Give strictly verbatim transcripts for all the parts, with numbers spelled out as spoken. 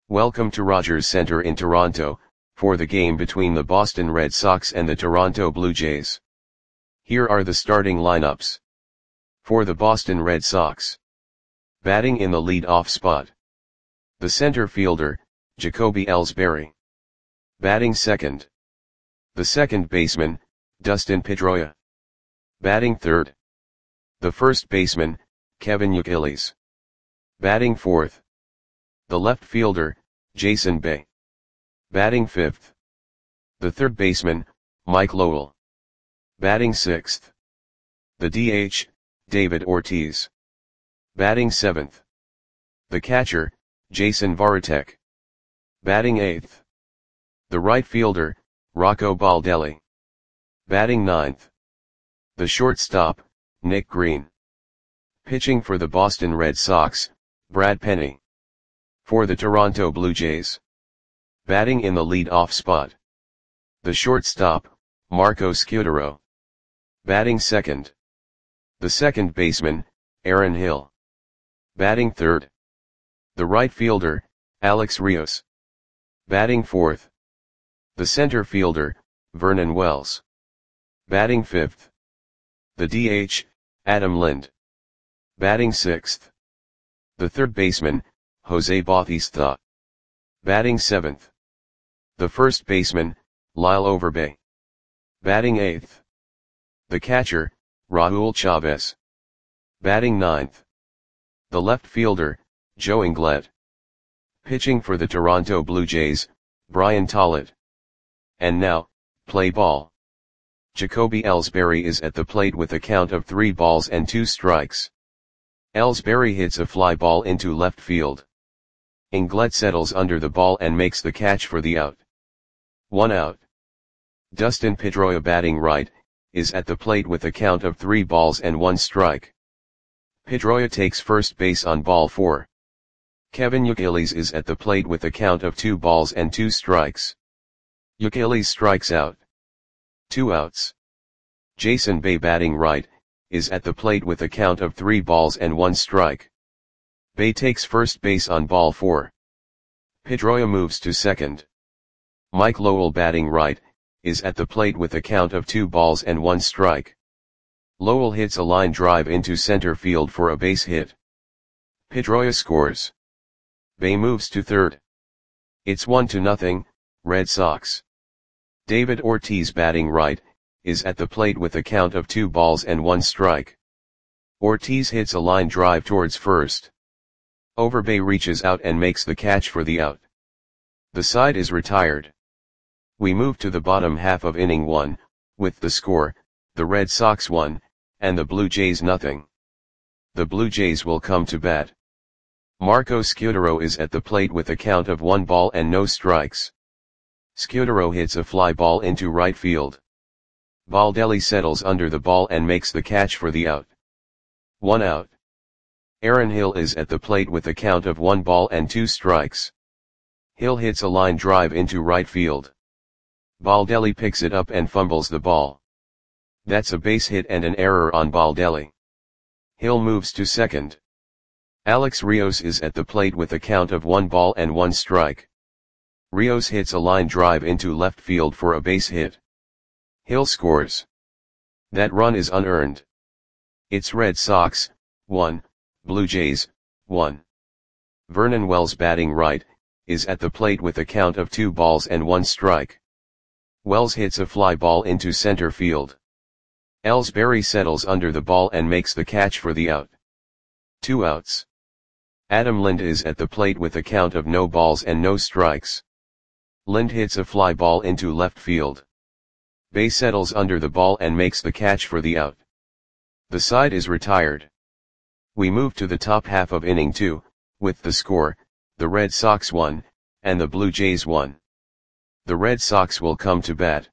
Welcome to Rogers Centre in Toronto, for the game between the Boston Red Sox and the Toronto Blue Jays. Here are the starting lineups. For the Boston Red Sox. Batting in the lead-off spot. The center fielder, Jacoby Ellsbury. Batting second. The second baseman, Dustin Pedroia. Batting third. The first baseman, Kevin Youkilis. Batting fourth. The left fielder, Jason Bay. Batting fifth. The third baseman, Mike Lowell. Batting sixth. The D H, David Ortiz. Batting seventh. The catcher, Jason Varitek. Batting eighth. The right fielder, Rocco Baldelli. Batting ninth. The shortstop, Nick Green. Pitching for the Boston Red Sox, Brad Penny. For the Toronto Blue Jays. Batting in the lead-off spot. The shortstop, Marco Scutaro. Batting second. The second baseman, Aaron Hill. Batting third. The right fielder, Alex Rios. Batting fourth. The center fielder, Vernon Wells. Batting fifth. The D H, Adam Lind. Batting sixth. The third baseman, Jose Bautista. Batting seventh. The first baseman, Lyle Overbay. Batting eighth. The catcher, Raul Chavez. Batting ninth. The left fielder, Joe Inglet. Pitching for the Toronto Blue Jays, Brian Tollett. And now, play ball. Jacoby Ellsbury is at the plate with a count of three balls and two strikes. Ellsbury hits a fly ball into left field. Inglet settles under the ball and makes the catch for the out. One out. Dustin Pedroia, batting right, is at the plate with a count of three balls and one strike. Pedroia takes first base on ball four. Kevin Youkilis is at the plate with a count of two balls and two strikes. Youkilis strikes out. Two outs. Jason Bay, batting right, is at the plate with a count of three balls and one strike. Bay takes first base on ball four. Pedroia moves to second. Mike Lowell, batting right, is at the plate with a count of two balls and one strike. Lowell hits a line drive into center field for a base hit. Pedroia scores. Bay moves to third. It's one to nothing, Red Sox. David Ortiz, batting right, is at the plate with a count of two balls and one strike. Ortiz hits a line drive towards first. Overbay reaches out and makes the catch for the out. The side is retired. We move to the bottom half of inning one, with the score, the Red Sox one, and the Blue Jays nothing. The Blue Jays will come to bat. Marco Scutaro is at the plate with a count of one ball and no strikes. Scutaro hits a fly ball into right field. Baldelli settles under the ball and makes the catch for the out. One out. Aaron Hill is at the plate with a count of one ball and two strikes. Hill hits a line drive into right field. Baldelli picks it up and fumbles the ball. That's a base hit and an error on Baldelli. Hill moves to second. Alex Rios is at the plate with a count of one ball and one strike. Rios hits a line drive into left field for a base hit. Hill scores. That run is unearned. It's Red Sox, one, Blue Jays, one. Vernon Wells, batting right, is at the plate with a count of two balls and one strike. Wells hits a fly ball into center field. Ellsbury settles under the ball and makes the catch for the out. Two outs. Adam Lind is at the plate with a count of no balls and no strikes. Lind hits a fly ball into left field. Bay settles under the ball and makes the catch for the out. The side is retired. We move to the top half of inning two, with the score, the Red Sox one, and the Blue Jays one. The Red Sox will come to bat.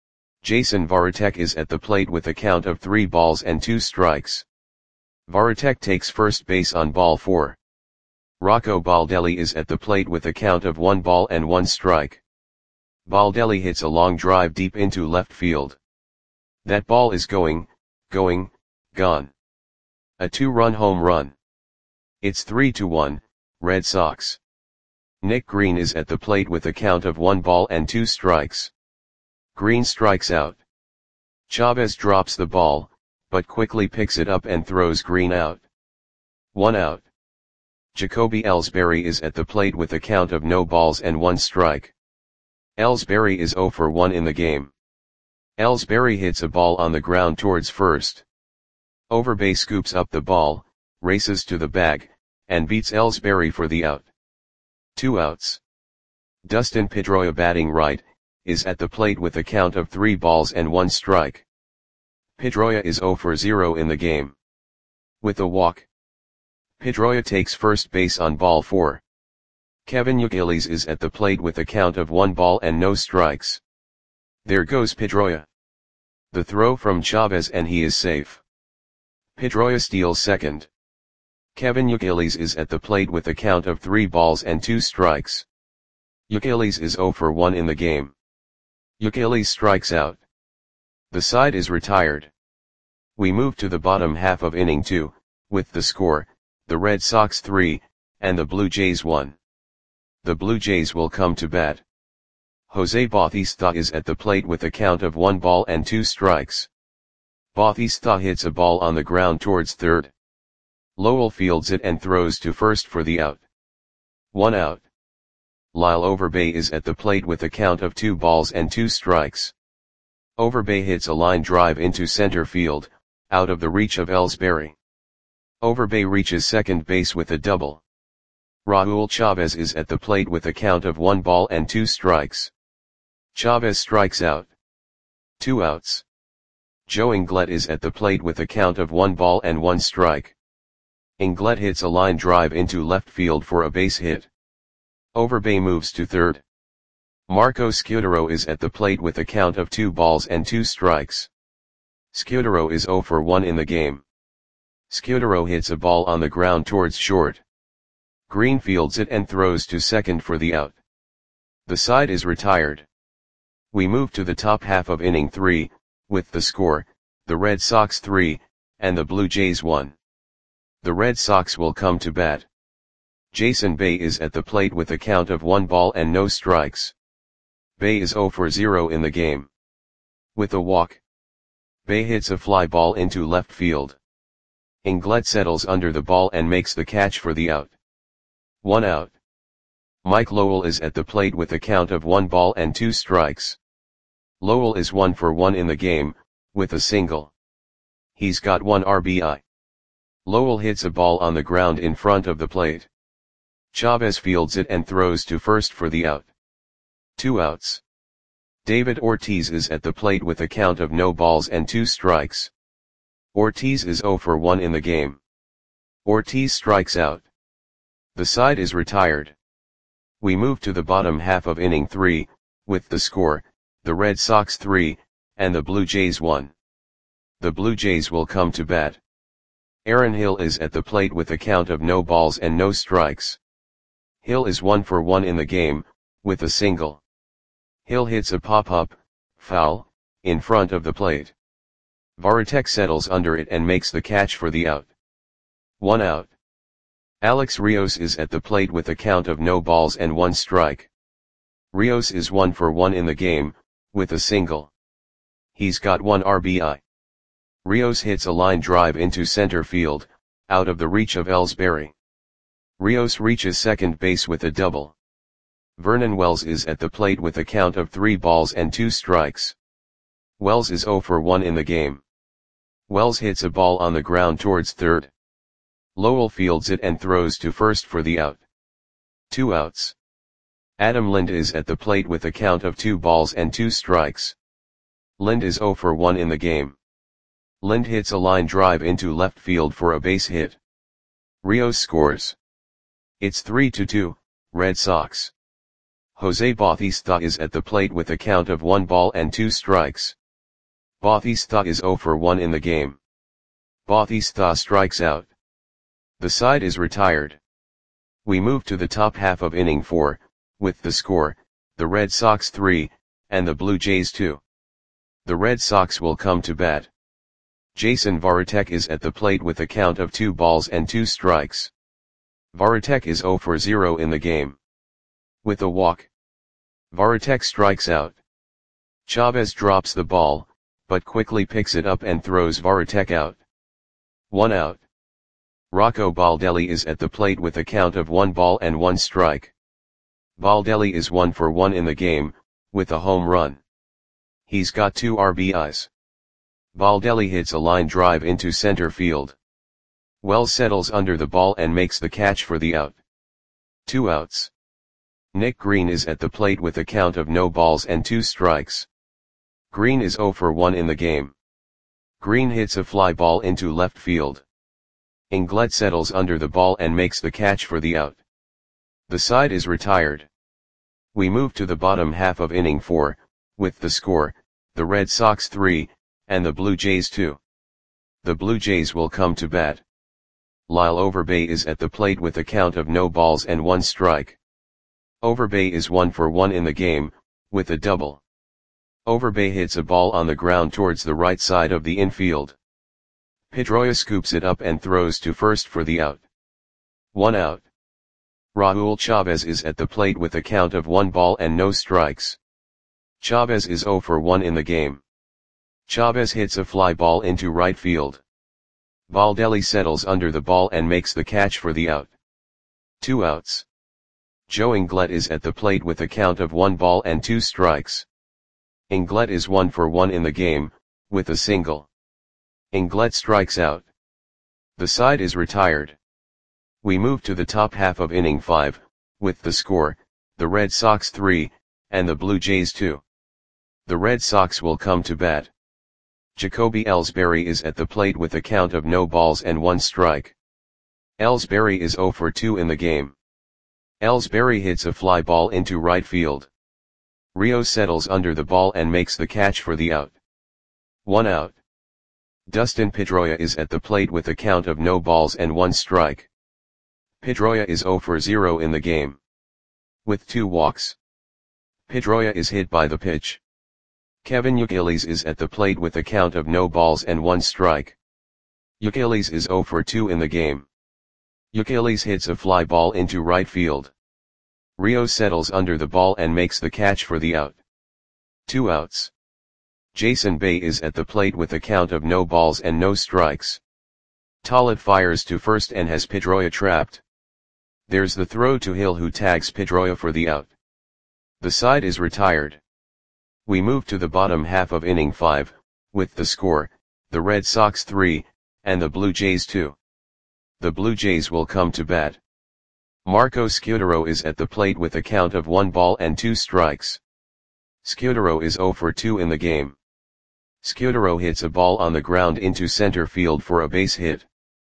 Jason Varitek is at the plate with a count of three balls and two strikes. Varitek takes first base on ball four. Rocco Baldelli is at the plate with a count of one ball and one strike. Baldelli hits a long drive deep into left field. That ball is going, going, gone. A two-run home run. It's three to one, Red Sox. Nick Green is at the plate with a count of one ball and two strikes. Green strikes out. Chavez drops the ball, but quickly picks it up and throws Green out. One out. Jacoby Ellsbury is at the plate with a count of no balls and one strike. Ellsbury is zero for one in the game. Ellsbury hits a ball on the ground towards first. Overbay scoops up the ball, races to the bag, and beats Ellsbury for the out. Two outs. Dustin Pedroia, batting right, is at the plate with a count of three balls and one strike. Pedroia is zero for zero in the game. With a walk, Pedroia takes first base on ball four. Kevin Youkilis is at the plate with a count of one ball and no strikes. There goes Pedroia. The throw from Chavez and he is safe. Pedroia steals second. Kevin Youkilis is at the plate with a count of three balls and two strikes. Youkilis is zero for one in the game. Youkilis strikes out. The side is retired. We move to the bottom half of inning two, with the score, the Red Sox three, and the Blue Jays one. The Blue Jays will come to bat. Jose Bautista is at the plate with a count of one ball and two strikes. Bautista hits a ball on the ground towards third. Lowell fields it and throws to first for the out. One out. Lyle Overbay is at the plate with a count of two balls and two strikes. Overbay hits a line drive into center field, out of the reach of Ellsbury. Overbay reaches second base with a double. Raul Chavez is at the plate with a count of one ball and two strikes. Chavez strikes out. Two outs. Joe Inglet is at the plate with a count of one ball and one strike. Inglet hits a line drive into left field for a base hit. Overbay moves to third. Marco Scutaro is at the plate with a count of two balls and two strikes. Scutaro is zero for one in the game. Scutaro hits a ball on the ground towards short. Green fields it and throws to second for the out. The side is retired. We move to the top half of inning three, with the score, the Red Sox three, and the Blue Jays one. The Red Sox will come to bat. Jason Bay is at the plate with a count of one ball and no strikes. Bay is zero for zero in the game. With a walk, Bay hits a fly ball into left field. Inglet settles under the ball and makes the catch for the out. One out. Mike Lowell is at the plate with a count of one ball and two strikes. Lowell is one for one in the game, with a single. He's got one R B I. Lowell hits a ball on the ground in front of the plate. Chavez fields it and throws to first for the out. Two outs. David Ortiz is at the plate with a count of no balls and two strikes. Ortiz is zero for one in the game. Ortiz strikes out. The side is retired. We move to the bottom half of inning three, with the score, the Red Sox three, and the Blue Jays one. The Blue Jays will come to bat. Aaron Hill is at the plate with a count of no balls and no strikes. Hill is one for one in the game, with a single. Hill hits a pop-up, foul, in front of the plate. Varitek settles under it and makes the catch for the out. One out. Alex Rios is at the plate with a count of no balls and one strike. Rios is one for one in the game, with a single. He's got one R B I. Rios hits a line drive into center field, out of the reach of Ellsbury. Rios reaches second base with a double. Vernon Wells is at the plate with a count of three balls and two strikes. Wells is zero for one in the game. Wells hits a ball on the ground towards third. Lowell fields it and throws to first for the out. Two outs. Adam Lind is at the plate with a count of two balls and two strikes. Lind is zero for one in the game. Lind hits a line drive into left field for a base hit. Rios scores. It's three to two, Red Sox. Jose Bautista is at the plate with a count of one ball and two strikes. Bautista is zero for one in the game. Bautista strikes out. The side is retired. We move to the top half of inning four, with the score, the Red Sox three, and the Blue Jays two. The Red Sox will come to bat. Jason Varitek is at the plate with a count of two balls and two strikes. Varitek is zero for zero in the game. With a walk, Varitek strikes out. Chavez drops the ball, but quickly picks it up and throws Varitek out. One out. Rocco Baldelli is at the plate with a count of one ball and one strike. Baldelli is one for one in the game, with a home run. He's got two R B Is. Baldelli hits a line drive into center field. Wells settles under the ball and makes the catch for the out. Two outs. Nick Green is at the plate with a count of no balls and two strikes. Green is zero for one in the game. Green hits a fly ball into left field. Inglett settles under the ball and makes the catch for the out. The side is retired. We move to the bottom half of inning four, with the score, the Red Sox three, and the Blue Jays two. The Blue Jays will come to bat. Lyle Overbay is at the plate with a count of no balls and one strike. Overbay is one for one in the game, with a double. Overbay hits a ball on the ground towards the right side of the infield. Pedroia scoops it up and throws to first for the out. One out. Raul Chavez is at the plate with a count of one ball and no strikes. Chavez is zero for one in the game. Chavez hits a fly ball into right field. Baldelli settles under the ball and makes the catch for the out. Two outs. Joe Inglett is at the plate with a count of one ball and two strikes. Inglett is one for one in the game, with a single. Inglett strikes out. The side is retired. We move to the top half of inning five, with the score, the Red Sox three, and the Blue Jays two. The Red Sox will come to bat. Jacoby Ellsbury is at the plate with a count of no balls and one strike. Ellsbury is zero for two in the game. Ellsbury hits a fly ball into right field. Rios settles under the ball and makes the catch for the out. One out. Dustin Pedroia is at the plate with a count of no balls and one strike. Pedroia is zero for zero in the game. With two walks. Pedroia is hit by the pitch. Kevin Youkilis is at the plate with a count of no balls and one strike. Youkilis is zero for two in the game. Youkilis hits a fly ball into right field. Rios settles under the ball and makes the catch for the out. Two outs. Jason Bay is at the plate with a count of no balls and no strikes. Tollett fires to first and has Pedroia trapped. There's the throw to Hill, who tags Pedroia for the out. The side is retired. We move to the bottom half of inning five, with the score, the Red Sox three, and the Blue Jays two. The Blue Jays will come to bat. Marco Scutaro is at the plate with a count of one ball and two strikes. Scutaro is zero for two in the game. Scutaro hits a ball on the ground into center field for a base hit.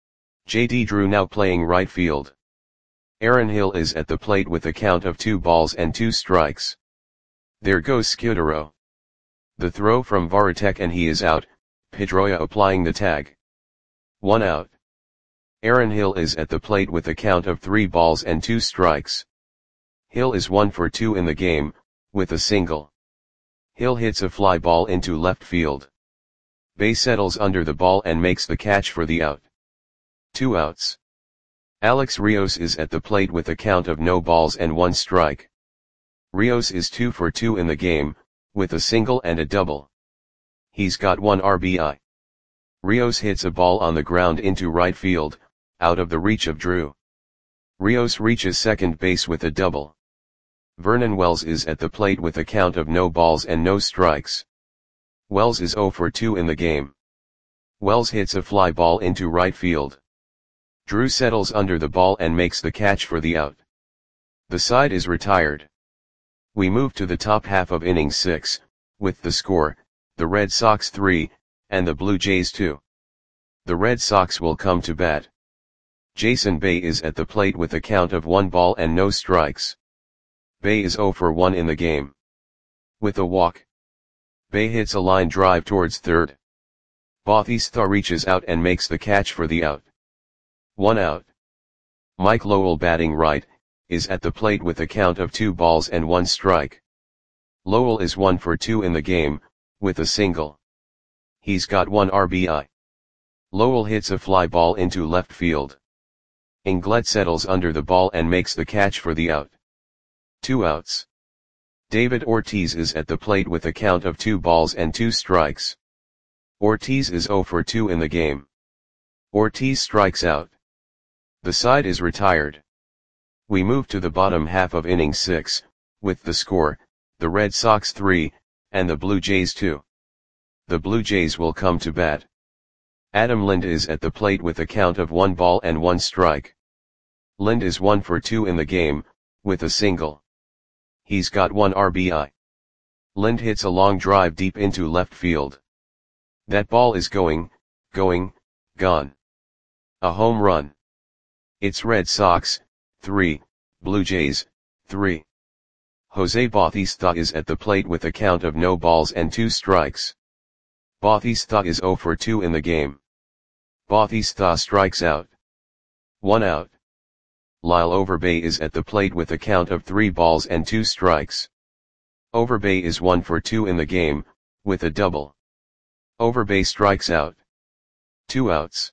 J D Drew now playing right field. Aaron Hill is at the plate with a count of two balls and two strikes. There goes Scutaro. The throw from Varitek and he is out, Pedroia applying the tag. One out. Aaron Hill is at the plate with a count of three balls and two strikes. Hill is one for two in the game, with a single. Hill hits a fly ball into left field. Bay settles under the ball and makes the catch for the out. Two outs. Alex Rios is at the plate with a count of no balls and one strike. Rios is two for two in the game, with a single and a double. He's got one R B I. Rios hits a ball on the ground into right field, out of the reach of Drew. Rios reaches second base with a double. Vernon Wells is at the plate with a count of no balls and no strikes. Wells is zero for two in the game. Wells hits a fly ball into right field. Drew settles under the ball and makes the catch for the out. The side is retired. We move to the top half of inning six, with the score, the Red Sox three, and the Blue Jays two. The Red Sox will come to bat. Jason Bay is at the plate with a count of one ball and no strikes. Bay is zero for one in the game. With a walk. Bay hits a line drive towards third. Bautista reaches out and makes the catch for the out. One out. Mike Lowell, batting right, is at the plate with a count of two balls and one strike. Lowell is one for two in the game, with a single. He's got one R B I. Lowell hits a fly ball into left field. Inglett settles under the ball and makes the catch for the out. Two outs. David Ortiz is at the plate with a count of two balls and two strikes. Ortiz is zero for two in the game. Ortiz strikes out. The side is retired. We move to the bottom half of inning six, with the score, the Red Sox three, and the Blue Jays two. The Blue Jays will come to bat. Adam Lind is at the plate with a count of one ball and one strike. Lind is one for two in the game, with a single. He's got one R B I. Lind hits a long drive deep into left field. That ball is going, going, gone. A home run. It's Red Sox, three, Blue Jays, three. Jose Bautista is at the plate with a count of no balls and two strikes. Bautista is zero for two in the game. Bautista strikes out. One out. Lyle Overbay is at the plate with a count of three balls and two strikes. Overbay is one for two in the game, with a double. Overbay strikes out. Two outs.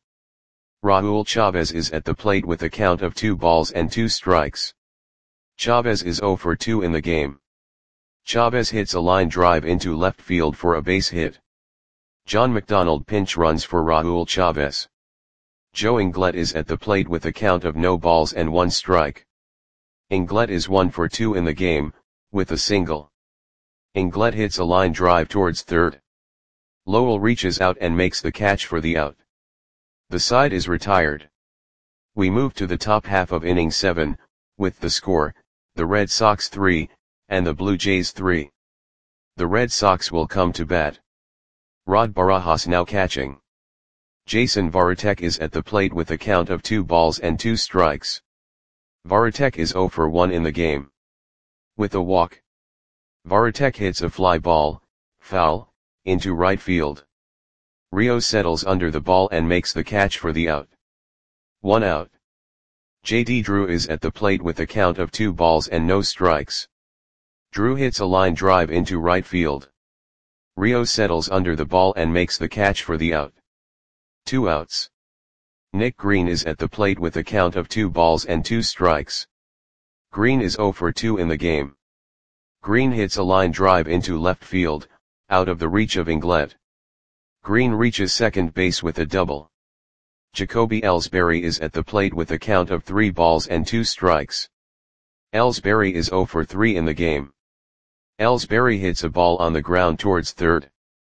Raul Chavez is at the plate with a count of two balls and two strikes. Chavez is zero for two in the game. Chavez hits a line drive into left field for a base hit. John McDonald pinch runs for Raul Chavez. Joe Inglet is at the plate with a count of no balls and one strike. Inglet is one for two in the game, with a single. Inglet hits a line drive towards third. Lowell reaches out and makes the catch for the out. The side is retired. We move to the top half of inning seven, with the score, the Red Sox three, and the Blue Jays three. The Red Sox will come to bat. Rod Barajas now catching. Jason Varitek is at the plate with a count of two balls and two strikes. Varitek is zero for one in the game. With a walk. Varitek hits a fly ball, foul, into right field. Rios settles under the ball and makes the catch for the out. One out. J D Drew is at the plate with a count of two balls and no strikes. Drew hits a line drive into right field. Rios settles under the ball and makes the catch for the out. Two outs. Nick Green is at the plate with a count of two balls and two strikes. Green is zero for two in the game. Green hits a line drive into left field, out of the reach of Inglet. Green reaches second base with a double. Jacoby Ellsbury is at the plate with a count of three balls and two strikes. Ellsbury is zero for three in the game. Ellsbury hits a ball on the ground towards third.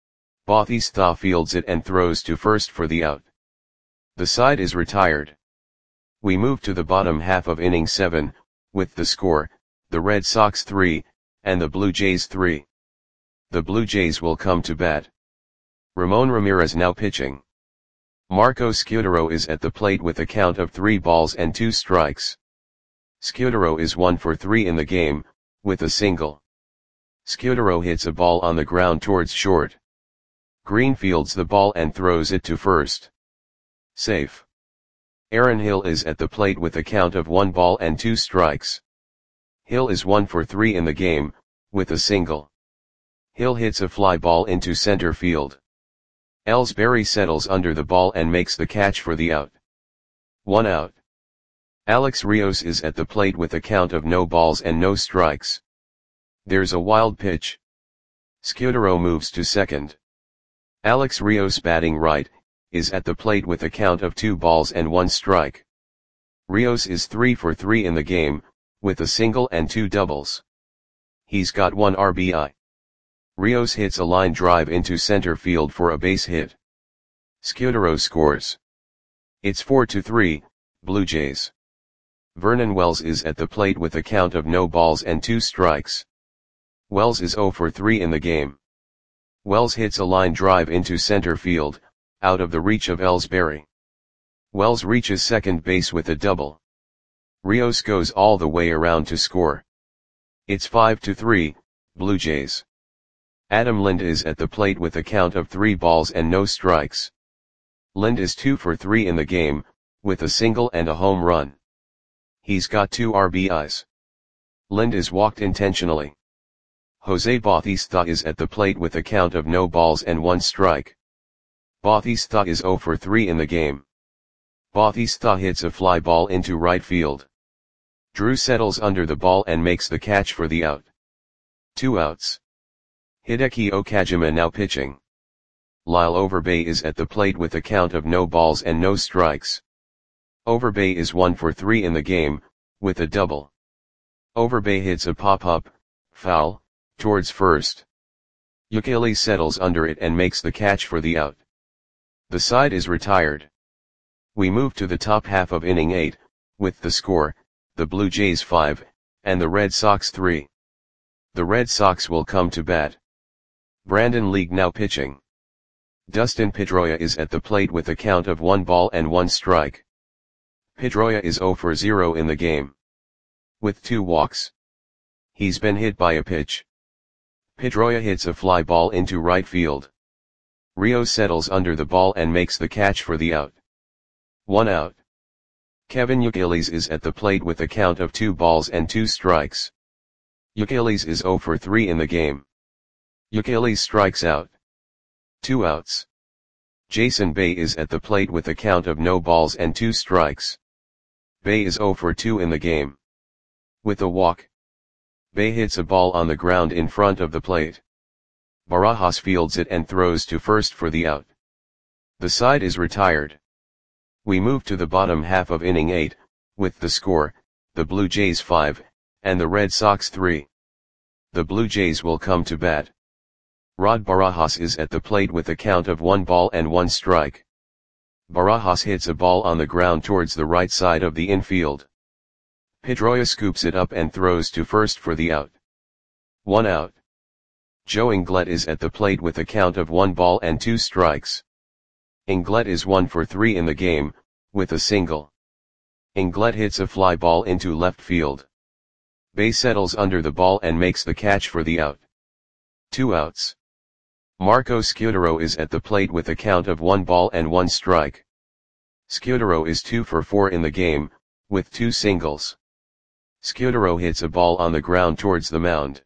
Bautista fields it and throws to first for the out. The side is retired. We move to the bottom half of inning seven, with the score, the Red Sox three, and the Blue Jays three. The Blue Jays will come to bat. Ramon Ramirez now pitching. Marco Scudero is at the plate with a count of three balls and two strikes. Scudero is one for three in the game, with a single. Scudero hits a ball on the ground towards short. Green fields the ball and throws it to first. Safe. Aaron Hill is at the plate with a count of one ball and two strikes. Hill is one for three in the game, with a single. Hill hits a fly ball into center field. Ellsbury settles under the ball and makes the catch for the out. One out. Alex Rios is at the plate with a count of no balls and no strikes. There's a wild pitch. Scudero moves to second. Alex Rios, batting right, is at the plate with a count of two balls and one strike. Rios is three for three in the game, with a single and two doubles. He's got one R B I. Rios hits a line drive into center field for a base hit. Scudero scores. It's four to three, Blue Jays. Vernon Wells is at the plate with a count of no balls and two strikes. Wells is zero for three in the game. Wells hits a line drive into center field, out of the reach of Ellsbury. Wells reaches second base with a double. Rios goes all the way around to score. It's five to three, Blue Jays. Adam Lind is at the plate with a count of three balls and no strikes. Lind is two for three in the game, with a single and a home run. He's got two R B Is. Lind is walked intentionally. Jose Bautista is at the plate with a count of no balls and one strike. Bautista is zero for three in the game. Bautista hits a fly ball into right field. Drew settles under the ball and makes the catch for the out. Two outs. Hideki Okajima now pitching. Lyle Overbay is at the plate with a count of no balls and no strikes. Overbay is one for three in the game, with a double. Overbay hits a pop-up, foul, towards first. Ukele settles under it and makes the catch for the out. The side is retired. We move to the top half of inning eight, with the score, the Blue Jays five, and the Red Sox three. The Red Sox will come to bat. Brandon League now pitching. Dustin Pedroia is at the plate with a count of one ball and one strike. Pedroia is zero for zero in the game, with two walks. He's been hit by a pitch. Pedroia hits a fly ball into right field. Rio settles under the ball and makes the catch for the out. One out. Kevin Youkilis is at the plate with a count of two balls and two strikes. Youkilis is zero for three in the game. Youkilis strikes out. Two outs. Jason Bay is at the plate with a count of no balls and two strikes. Bay is zero for two in the game, with a walk. Bay hits a ball on the ground in front of the plate. Barajas fields it and throws to first for the out. The side is retired. We move to the bottom half of inning eight, with the score, the Blue Jays five, and the Red Sox three. The Blue Jays will come to bat. Rod Barajas is at the plate with a count of one ball and one strike. Barajas hits a ball on the ground towards the right side of the infield. Pedroia scoops it up and throws to first for the out. One out. Joe Inglet is at the plate with a count of one ball and two strikes. Inglet is one for three in the game, with a single. Inglet hits a fly ball into left field. Bay settles under the ball and makes the catch for the out. Two outs. Marco Scudero is at the plate with a count of one ball and one strike. Scudero is two for four in the game, with two singles. Scudero hits a ball on the ground towards the mound.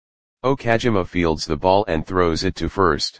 Okajima fields the ball and throws it to first.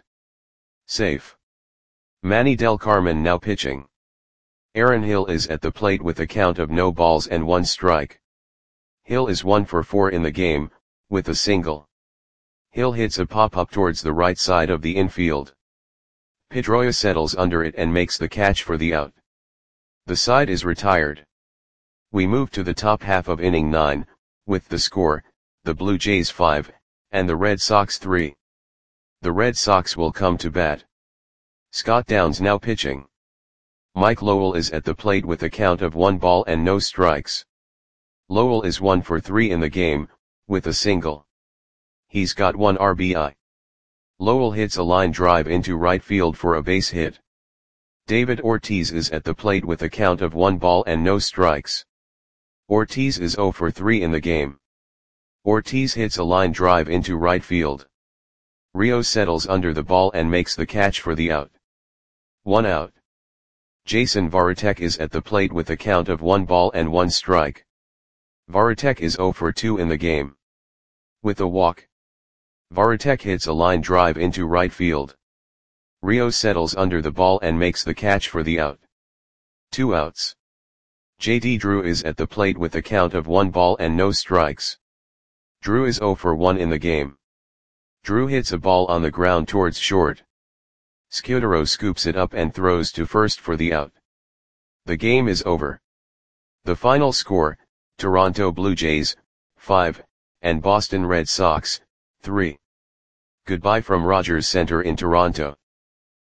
Safe. Manny Del Carmen now pitching. Aaron Hill is at the plate with a count of no balls and one strike. Hill is one for four in the game, with a single. Hill hits a pop-up towards the right side of the infield. Pedroia settles under it and makes the catch for the out. The side is retired. We move to the top half of inning nine, with the score, the Blue Jays five, and the Red Sox three. The Red Sox will come to bat. Scott Downs now pitching. Mike Lowell is at the plate with a count of one ball and no strikes. Lowell is one for three in the game, with a single. He's got one R B I. Lowell hits a line drive into right field for a base hit. David Ortiz is at the plate with a count of one ball and no strikes. Ortiz is zero for three in the game. Ortiz hits a line drive into right field. Rio settles under the ball and makes the catch for the out. One out. Jason Varitek is at the plate with a count of one ball and one strike. Varitek is zero for two in the game, with a walk. Varitek hits a line drive into right field. Rio settles under the ball and makes the catch for the out. Two outs. J D Drew is at the plate with a count of one ball and no strikes. Drew is zero for one in the game. Drew hits a ball on the ground towards short. Scudero scoops it up and throws to first for the out. The game is over. The final score, Toronto Blue Jays, five, and Boston Red Sox, three. Goodbye from Rogers Center in Toronto.